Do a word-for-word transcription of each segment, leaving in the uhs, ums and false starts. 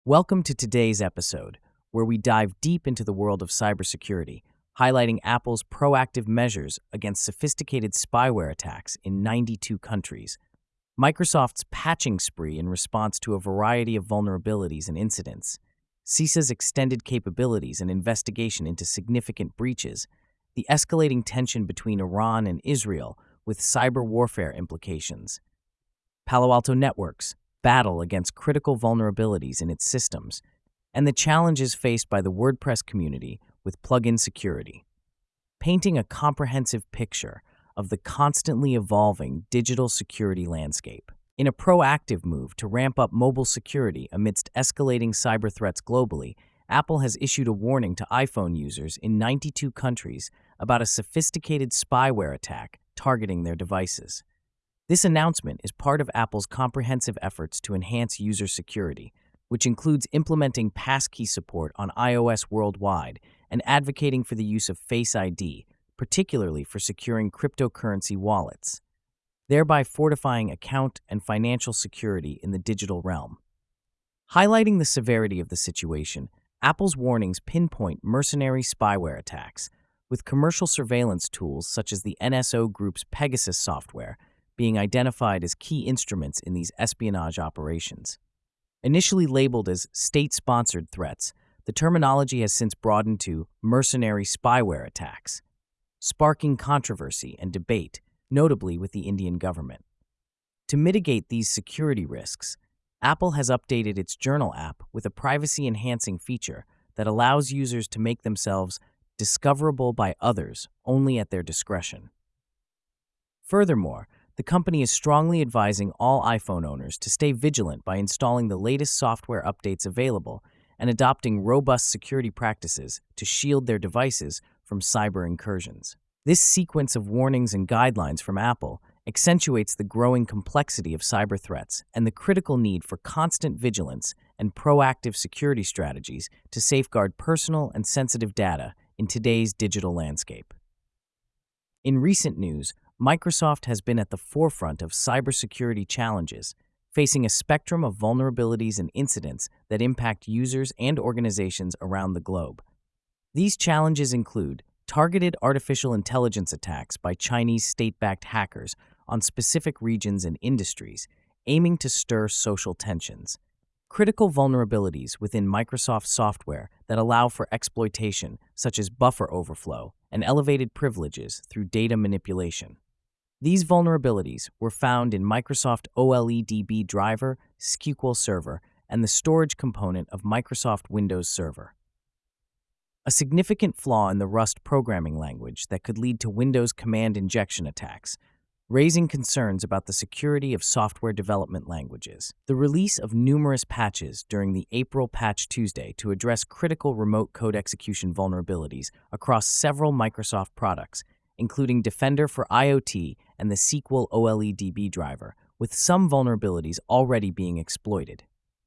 Welcome to today's episode, where we dive deep into the world of cybersecurity, highlighting Apple's proactive measures against sophisticated spyware attacks in ninety-two countries, Microsoft's patching spree in response to a variety of vulnerabilities and incidents, CISA's extended capabilities and investigation into significant breaches, the escalating tension between Iran and Israel with cyber warfare implications, Palo Alto Networks' battle against critical vulnerabilities in its systems, and the challenges faced by the WordPress community with plugin security, painting a comprehensive picture of the constantly evolving digital security landscape. In a proactive move to ramp up mobile security amidst escalating cyber threats globally, Apple has issued a warning to iPhone users in ninety-two countries about a sophisticated spyware attack targeting their devices. This announcement is part of Apple's comprehensive efforts to enhance user security, which includes implementing passkey support on iOS worldwide and advocating for the use of Face I D, particularly for securing cryptocurrency wallets, thereby fortifying account and financial security in the digital realm. Highlighting the severity of the situation, Apple's warnings pinpoint mercenary spyware attacks, with commercial surveillance tools such as the N S O Group's Pegasus software being identified as key instruments in these espionage operations. Initially labeled as state-sponsored threats, the terminology has since broadened to mercenary spyware attacks, sparking controversy and debate, notably with the Indian government. To mitigate these security risks, Apple has updated its Journal app with a privacy-enhancing feature that allows users to make themselves discoverable by others only at their discretion. Furthermore, the company is strongly advising all iPhone owners to stay vigilant by installing the latest software updates available and adopting robust security practices to shield their devices from cyber incursions. This sequence of warnings and guidelines from Apple accentuates the growing complexity of cyber threats and the critical need for constant vigilance and proactive security strategies to safeguard personal and sensitive data in today's digital landscape. In recent news, Microsoft has been at the forefront of cybersecurity challenges, facing a spectrum of vulnerabilities and incidents that impact users and organizations around the globe. These challenges include targeted artificial intelligence attacks by Chinese state-backed hackers on specific regions and industries, aiming to stir social tensions, critical vulnerabilities within Microsoft software that allow for exploitation, such as buffer overflow and elevated privileges through data manipulation. These vulnerabilities were found in Microsoft OLEDB driver, S Q L Server, and the storage component of Microsoft Windows Server. A significant flaw in the Rust programming language that could lead to Windows command injection attacks, raising concerns about the security of software development languages. The release of numerous patches during the April Patch Tuesday to address critical remote code execution vulnerabilities across several Microsoft products, including Defender for IoT and the S Q L OLEDB driver, with some vulnerabilities already being exploited.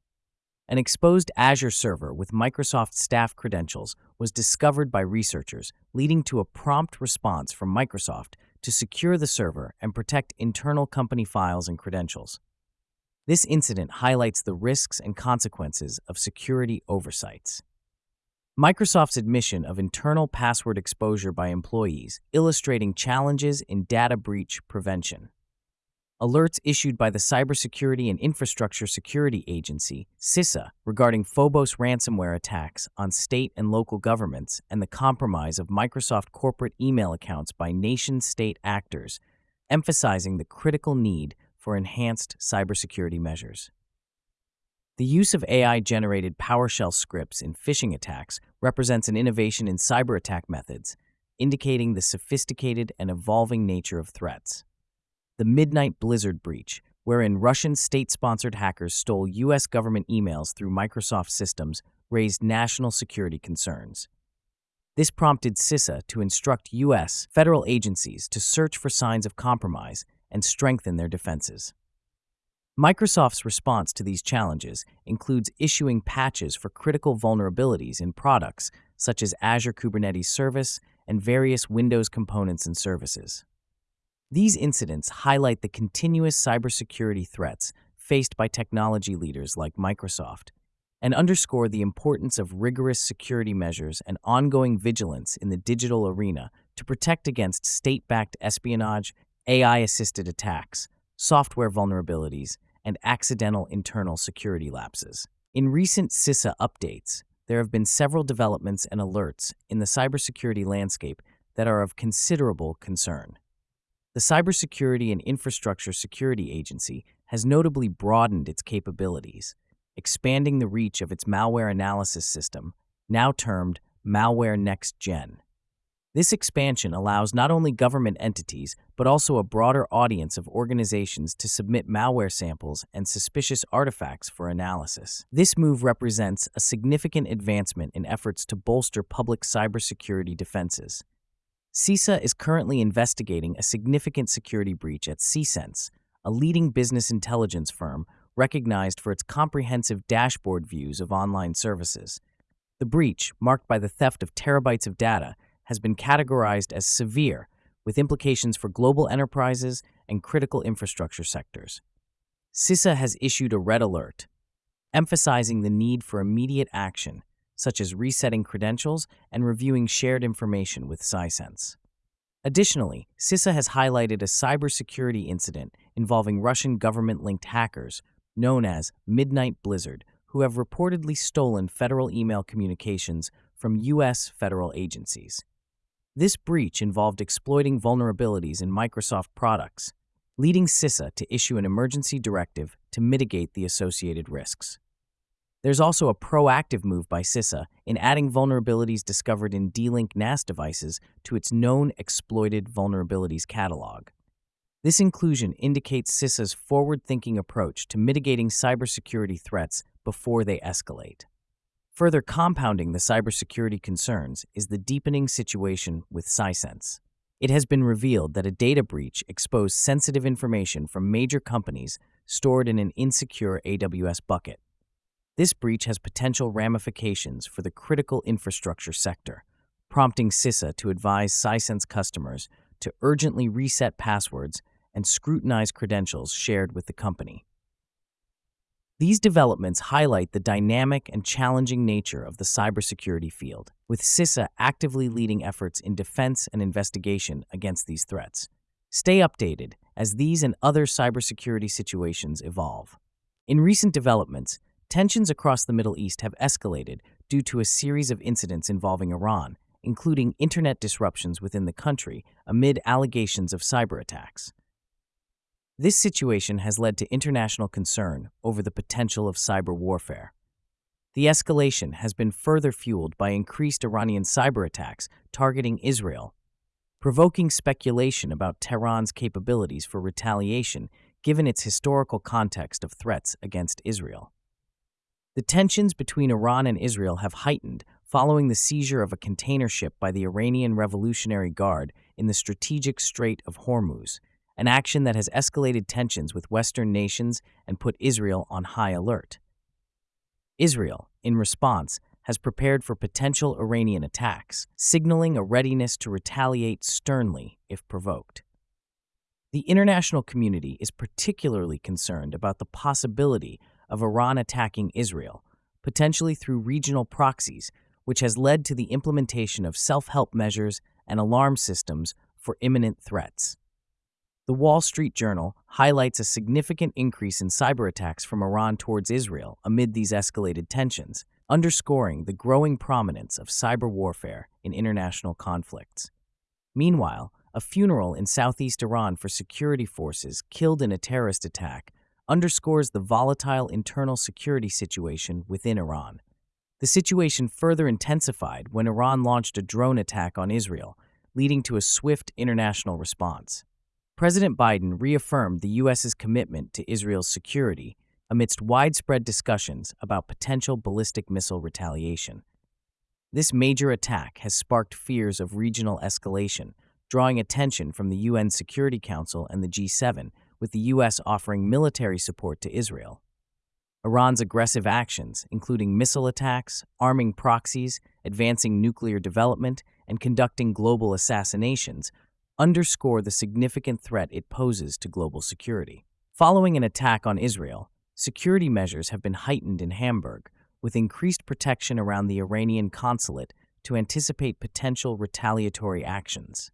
An exposed Azure server with Microsoft staff credentials was discovered by researchers, leading to a prompt response from Microsoft to secure the server and protect internal company files and credentials. This incident highlights the risks and consequences of security oversights. Microsoft's admission of internal password exposure by employees, illustrating challenges in data breach prevention. Alerts issued by the Cybersecurity and Infrastructure Security Agency, CISA, regarding Phobos ransomware attacks on state and local governments and the compromise of Microsoft corporate email accounts by nation-state actors, emphasizing the critical need for enhanced cybersecurity measures. The use of A I-generated PowerShell scripts in phishing attacks represents an innovation in cyber attack methods, indicating the sophisticated and evolving nature of threats. The Midnight Blizzard breach, wherein Russian state-sponsored hackers stole U S government emails through Microsoft systems, raised national security concerns. This prompted CISA to instruct U S federal agencies to search for signs of compromise and strengthen their defenses. Microsoft's response to these challenges includes issuing patches for critical vulnerabilities in products such as Azure Kubernetes Service and various Windows components and services. These incidents highlight the continuous cybersecurity threats faced by technology leaders like Microsoft and underscore the importance of rigorous security measures and ongoing vigilance in the digital arena to protect against state-backed espionage, A I-assisted attacks, software vulnerabilities, and accidental internal security lapses. In recent CISA updates, there have been several developments and alerts in the cybersecurity landscape that are of considerable concern. The Cybersecurity and Infrastructure Security Agency has notably broadened its capabilities, expanding the reach of its malware analysis system, now termed Malware Next Gen. This expansion allows not only government entities, but also a broader audience of organizations to submit malware samples and suspicious artifacts for analysis. This move represents a significant advancement in efforts to bolster public cybersecurity defenses. CISA is currently investigating a significant security breach at C-Sense, a leading business intelligence firm recognized for its comprehensive dashboard views of online services. The breach, marked by the theft of terabytes of data, has been categorized as severe, with implications for global enterprises and critical infrastructure sectors. CISA has issued a red alert, emphasizing the need for immediate action, such as resetting credentials and reviewing shared information with C-Sense. Additionally, CISA has highlighted a cybersecurity incident involving Russian government-linked hackers, known as Midnight Blizzard, who have reportedly stolen federal email communications from U S federal agencies. This breach involved exploiting vulnerabilities in Microsoft products, leading CISA to issue an emergency directive to mitigate the associated risks. There's also a proactive move by CISA in adding vulnerabilities discovered in D-Link N A S devices to its known exploited vulnerabilities catalog. This inclusion indicates CISA's forward-thinking approach to mitigating cybersecurity threats before they escalate. Further compounding the cybersecurity concerns is the deepening situation with C-Sense. It has been revealed that a data breach exposed sensitive information from major companies stored in an insecure A W S bucket. This breach has potential ramifications for the critical infrastructure sector, prompting CISA to advise C-Sense customers to urgently reset passwords and scrutinize credentials shared with the company. These developments highlight the dynamic and challenging nature of the cybersecurity field, with CISA actively leading efforts in defense and investigation against these threats. Stay updated as these and other cybersecurity situations evolve. In recent developments, tensions across the Middle East have escalated due to a series of incidents involving Iran, including internet disruptions within the country amid allegations of cyber attacks. This situation has led to international concern over the potential of cyber warfare. The escalation has been further fueled by increased Iranian cyber attacks targeting Israel, provoking speculation about Tehran's capabilities for retaliation given its historical context of threats against Israel. The tensions between Iran and Israel have heightened following the seizure of a container ship by the Iranian Revolutionary Guard in the strategic Strait of Hormuz, an action that has escalated tensions with Western nations and put Israel on high alert. Israel, in response, has prepared for potential Iranian attacks, signaling a readiness to retaliate sternly if provoked. The international community is particularly concerned about the possibility of Iran attacking Israel, potentially through regional proxies, which has led to the implementation of self-help measures and alarm systems for imminent threats. The Wall Street Journal highlights a significant increase in cyber attacks from Iran towards Israel amid these escalated tensions, underscoring the growing prominence of cyber warfare in international conflicts. Meanwhile, a funeral in southeast Iran for security forces killed in a terrorist attack underscores the volatile internal security situation within Iran. The situation further intensified when Iran launched a drone attack on Israel, leading to a swift international response. President Biden reaffirmed the U S's commitment to Israel's security amidst widespread discussions about potential ballistic missile retaliation. This major attack has sparked fears of regional escalation, drawing attention from the U N Security Council and the G seven, with the U S offering military support to Israel. Iran's aggressive actions, including missile attacks, arming proxies, advancing nuclear development, and conducting global assassinations, underscore the significant threat it poses to global security. Following an attack on Israel, security measures have been heightened in Hamburg, with increased protection around the Iranian consulate to anticipate potential retaliatory actions.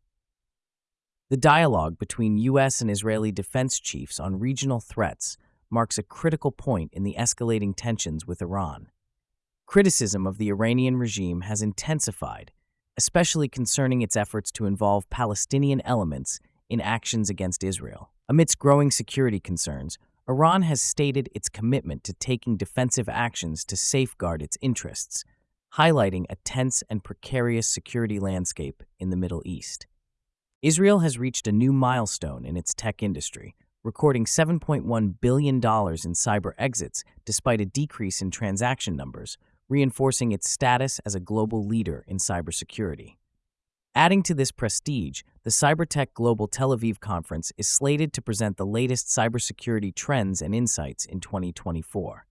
The dialogue between U S and Israeli defense chiefs on regional threats marks a critical point in the escalating tensions with Iran. Criticism of the Iranian regime has intensified, especially concerning its efforts to involve Palestinian elements in actions against Israel. Amidst growing security concerns, Iran has stated its commitment to taking defensive actions to safeguard its interests, highlighting a tense and precarious security landscape in the Middle East. Israel has reached a new milestone in its tech industry, recording seven point one billion dollars in cyber exits despite a decrease in transaction numbers, reinforcing its status as a global leader in cybersecurity. Adding to this prestige, the Cybertech Global Tel Aviv Conference is slated to present the latest cybersecurity trends and insights in twenty twenty-four.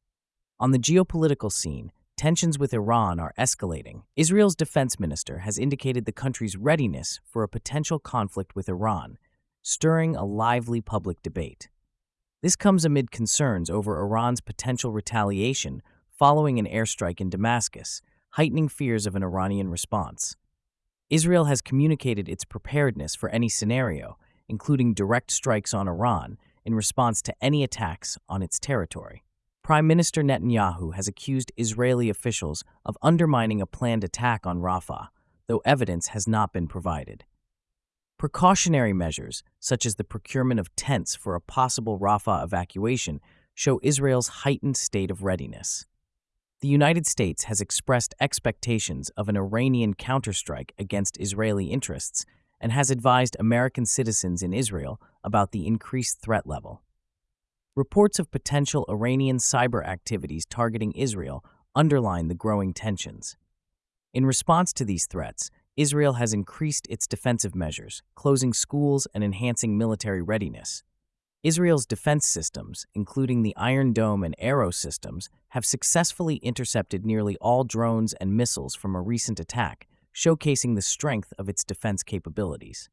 On the geopolitical scene, tensions with Iran are escalating. Israel's defense minister has indicated the country's readiness for a potential conflict with Iran, stirring a lively public debate. This comes amid concerns over Iran's potential retaliation following an airstrike in Damascus, heightening fears of an Iranian response. Israel has communicated its preparedness for any scenario, including direct strikes on Iran in response to any attacks on its territory. Prime Minister Netanyahu has accused Israeli officials of undermining a planned attack on Rafah, though evidence has not been provided. Precautionary measures, such as the procurement of tents for a possible Rafah evacuation, show Israel's heightened state of readiness. The United States has expressed expectations of an Iranian counterstrike against Israeli interests and has advised American citizens in Israel about the increased threat level. Reports of potential Iranian cyber activities targeting Israel underline the growing tensions. In response to these threats, Israel has increased its defensive measures, closing schools and enhancing military readiness. Israel's defense systems, including the Iron Dome and Arrow systems, have successfully intercepted nearly all drones and missiles from a recent attack, showcasing the strength of its defense capabilities.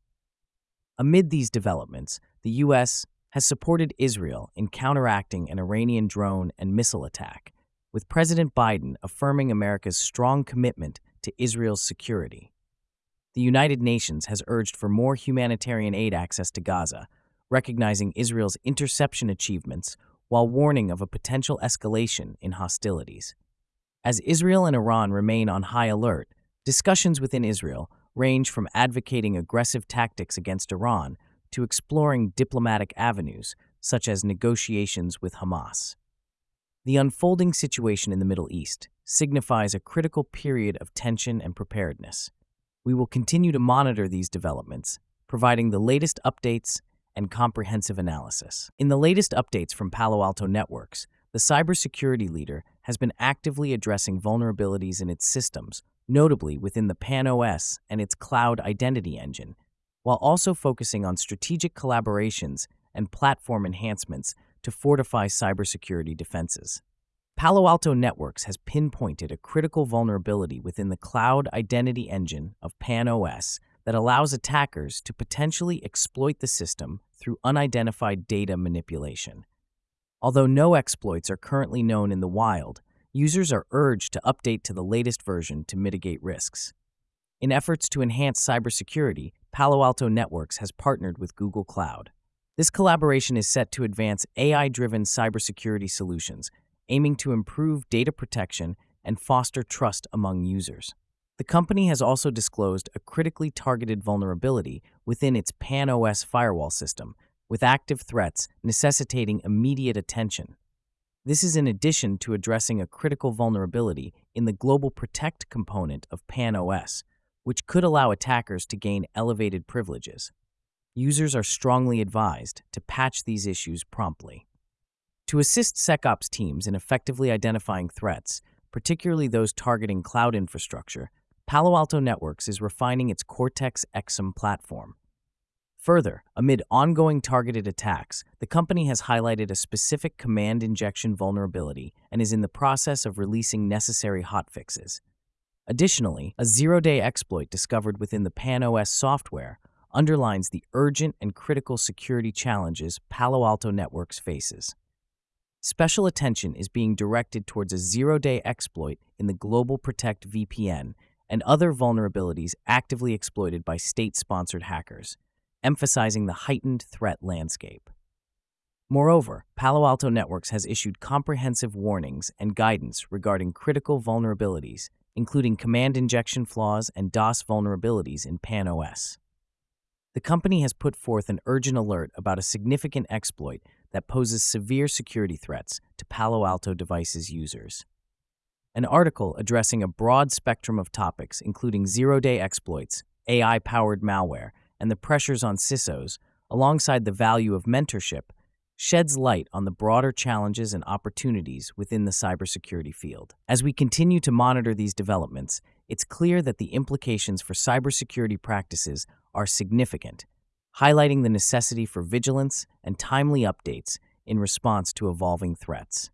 Amid these developments, the U S has supported Israel in counteracting an Iranian drone and missile attack, with President Biden affirming America's strong commitment to Israel's security. The United Nations has urged for more humanitarian aid access to Gaza, recognizing Israel's interception achievements while warning of a potential escalation in hostilities. As Israel and Iran remain on high alert, discussions within Israel range from advocating aggressive tactics against Iran to exploring diplomatic avenues, such as negotiations with Hamas. The unfolding situation in the Middle East signifies a critical period of tension and preparedness. We will continue to monitor these developments, providing the latest updates and comprehensive analysis. In the latest updates from Palo Alto Networks, the cybersecurity leader has been actively addressing vulnerabilities in its systems, notably within the PAN-O S and its cloud identity engine, while also focusing on strategic collaborations and platform enhancements to fortify cybersecurity defenses. Palo Alto Networks has pinpointed a critical vulnerability within the cloud identity engine of PAN-O S that allows attackers to potentially exploit the system through unidentified data manipulation. Although no exploits are currently known in the wild, users are urged to update to the latest version to mitigate risks. In efforts to enhance cybersecurity, Palo Alto Networks has partnered with Google Cloud. This collaboration is set to advance A I-driven cybersecurity solutions, aiming to improve data protection and foster trust among users. The company has also disclosed a critically targeted vulnerability within its PAN-O S firewall system, with active threats necessitating immediate attention. This is in addition to addressing a critical vulnerability in the Global Protect component of PAN-O S, which could allow attackers to gain elevated privileges. Users are strongly advised to patch these issues promptly. To assist SecOps teams in effectively identifying threats, particularly those targeting cloud infrastructure, Palo Alto Networks is refining its Cortex-X M platform. Further, amid ongoing targeted attacks, the company has highlighted a specific command injection vulnerability and is in the process of releasing necessary hotfixes. Additionally, a zero-day exploit discovered within the PAN-O S software underlines the urgent and critical security challenges Palo Alto Networks faces. Special attention is being directed towards a zero-day exploit in the Global Protect V P N and other vulnerabilities actively exploited by state-sponsored hackers, emphasizing the heightened threat landscape. Moreover, Palo Alto Networks has issued comprehensive warnings and guidance regarding critical vulnerabilities, including command injection flaws and DOS vulnerabilities in PAN-O S. The company has put forth an urgent alert about a significant exploit that poses severe security threats to Palo Alto devices users. An article addressing a broad spectrum of topics, including zero-day exploits, A I-powered malware, and the pressures on C I S Os, alongside the value of mentorship, sheds light on the broader challenges and opportunities within the cybersecurity field. As we continue to monitor these developments, it's clear that the implications for cybersecurity practices are significant, highlighting the necessity for vigilance and timely updates in response to evolving threats.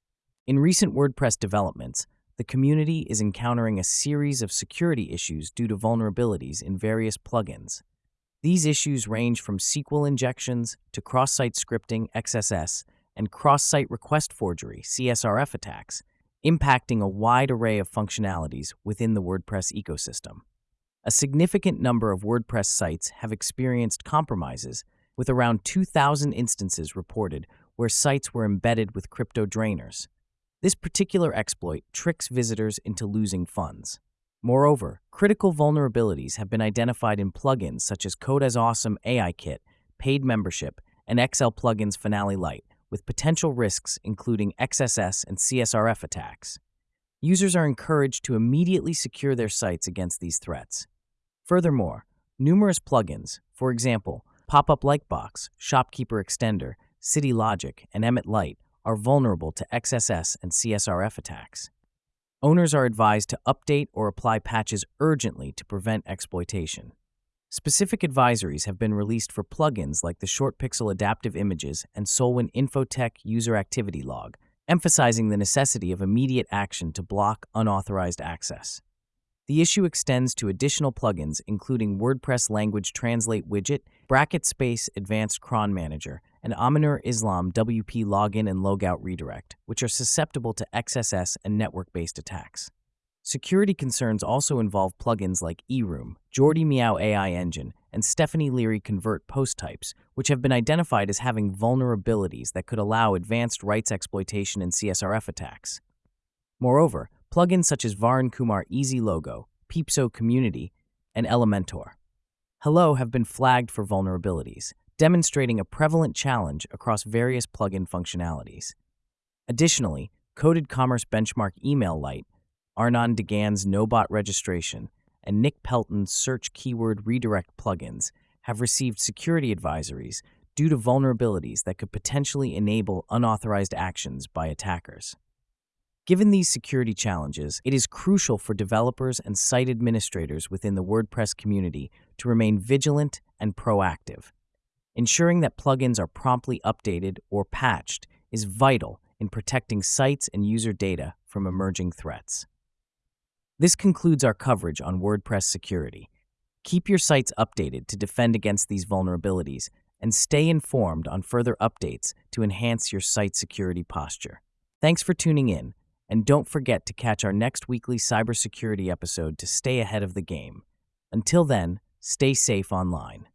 In recent WordPress developments, the community is encountering a series of security issues due to vulnerabilities in various plugins. These issues range from S Q L injections to cross-site scripting X S S and cross-site request forgery C S R F attacks, impacting a wide array of functionalities within the WordPress ecosystem. A significant number of WordPress sites have experienced compromises, with around two thousand instances reported where sites were embedded with crypto drainers. This particular exploit tricks visitors into losing funds. Moreover, critical vulnerabilities have been identified in plugins such as Code as Awesome A I Kit, Paid Membership, and X L Plugins Finale Lite, with potential risks including X S S and C S R F attacks. Users are encouraged to immediately secure their sites against these threats. Furthermore, numerous plugins, for example, Pop-up Lightbox, Shopkeeper Extender, City Logic, and Emmet Lite, are vulnerable to X S S and C S R F attacks. Owners are advised to update or apply patches urgently to prevent exploitation. Specific advisories have been released for plugins like the ShortPixel Adaptive Images and Solwyn Infotech User Activity Log, emphasizing the necessity of immediate action to block unauthorized access. The issue extends to additional plugins including WordPress Language Translate Widget, Bracket Space Advanced Cron Manager, and Aminur Islam W P Login and Logout Redirect, which are susceptible to X S S and network-based attacks. Security concerns also involve plugins like eRoom, Jordy Meow A I Engine, and Stephanie Leary Convert Post Types, which have been identified as having vulnerabilities that could allow advanced rights exploitation and C S R F attacks. Moreover, plugins such as Varun Kumar Easy Logo, Peepso Community, and Elementor Hello have been flagged for vulnerabilities, demonstrating a prevalent challenge across various plugin functionalities. Additionally, Coded Commerce Benchmark Email Lite, Arnon Degan's NoBot Registration, and Nick Pelton's Search Keyword Redirect plugins have received security advisories due to vulnerabilities that could potentially enable unauthorized actions by attackers. Given these security challenges, it is crucial for developers and site administrators within the WordPress community to remain vigilant and proactive. Ensuring that plugins are promptly updated or patched is vital in protecting sites and user data from emerging threats. This concludes our coverage on WordPress security. Keep your sites updated to defend against these vulnerabilities and stay informed on further updates to enhance your site security posture. Thanks for tuning in, and don't forget to catch our next weekly cybersecurity episode to stay ahead of the game. Until then, stay safe online.